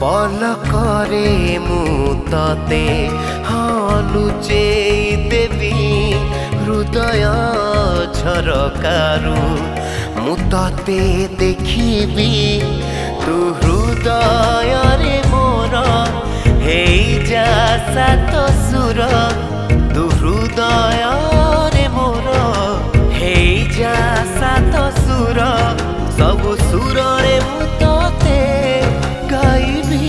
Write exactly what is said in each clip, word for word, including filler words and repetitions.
पलकरे मु तते लुचेई देवी हृदय झरकारु मु तते देखिबी तू हृदय रे मोर हेई जा सात सुर तू हृदय रे मोर हेई जा सात सुर सब सुर रे मु तते गाइबी।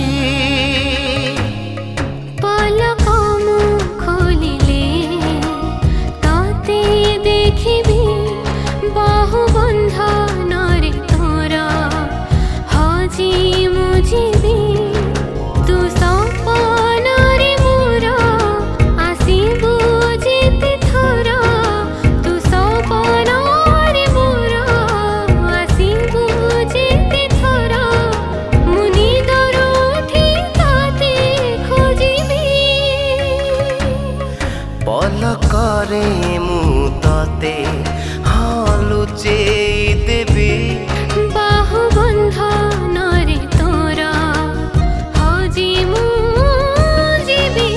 पलक मु खोलिले तते देखिबी बाहु बंधन रे तोर हजी मु जीवी तू सपन रे मोर आसीबू जेते थोर तू सपन रे मोर आसीबू जेते थोर मुनि दरो उठी तते खोजिबी। पलकरे मु तते लुचेई देवी बाहु बंधन रे तोर हजी मु जीवी।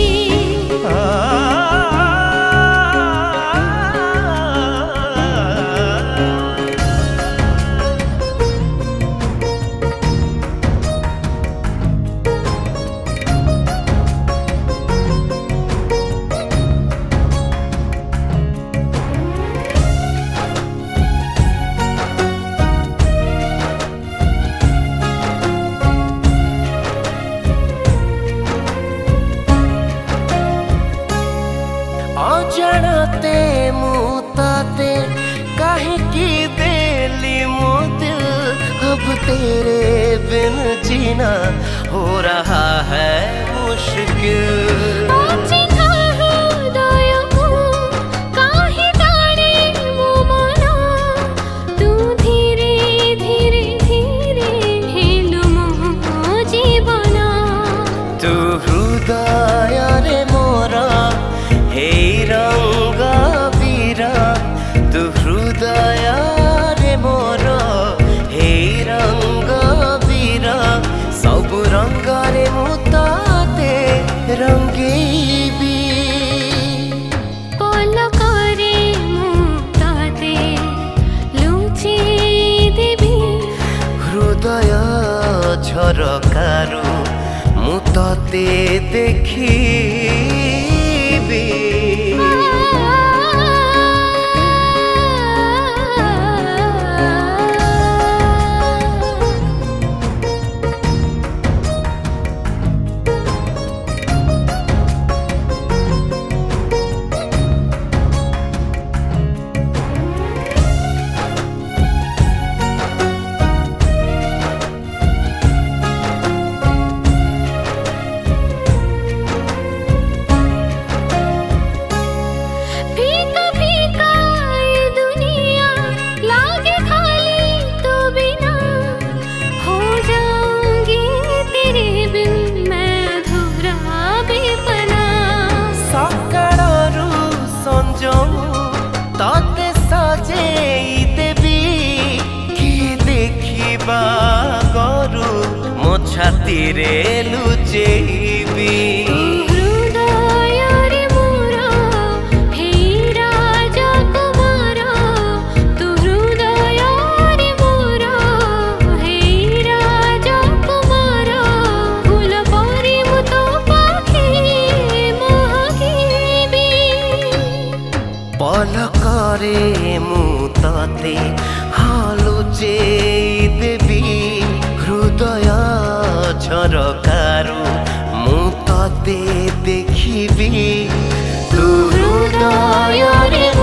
अजाणते मु तते काहे की देली मो दिल अब तेरे बिन जीना हो रहा है मुश्किल। तू हृदय रे मोरा हे रंग बीरा तू हृदय रे मोरा हे रंग बीरा सब रंग रे मु तते रंगीबी। पलकरे मु तते लुचेई देवी हृदय झरकारु मु तते देखिबी। तते सजेई देवी कि देखिबा गरु मो छाती रे लुचेइबी। हृदय रे मोर हेई राजकुमार तू हृदय रे मोर हेई राजकुमार फूल परी मु तो पाखे महकीबी। पलकरे मु तते लुचेई देवी हृदय झरकारु मु तते देखिबी तू हृदय रे